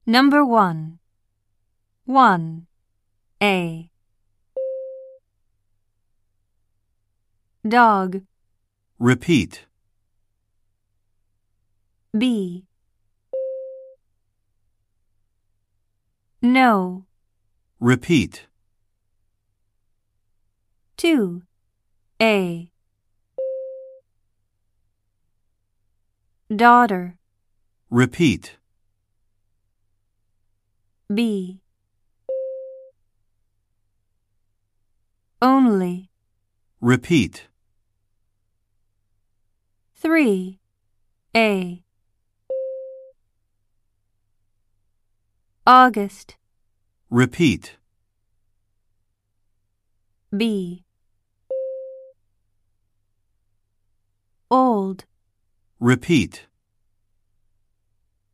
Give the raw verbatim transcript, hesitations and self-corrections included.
Number one. One. A. Dog. Repeat. B. No. Repeat. Two. A. Daughter. Repeat. B. Only. Repeat. Three. A. August. Repeat. B. Old. Repeat.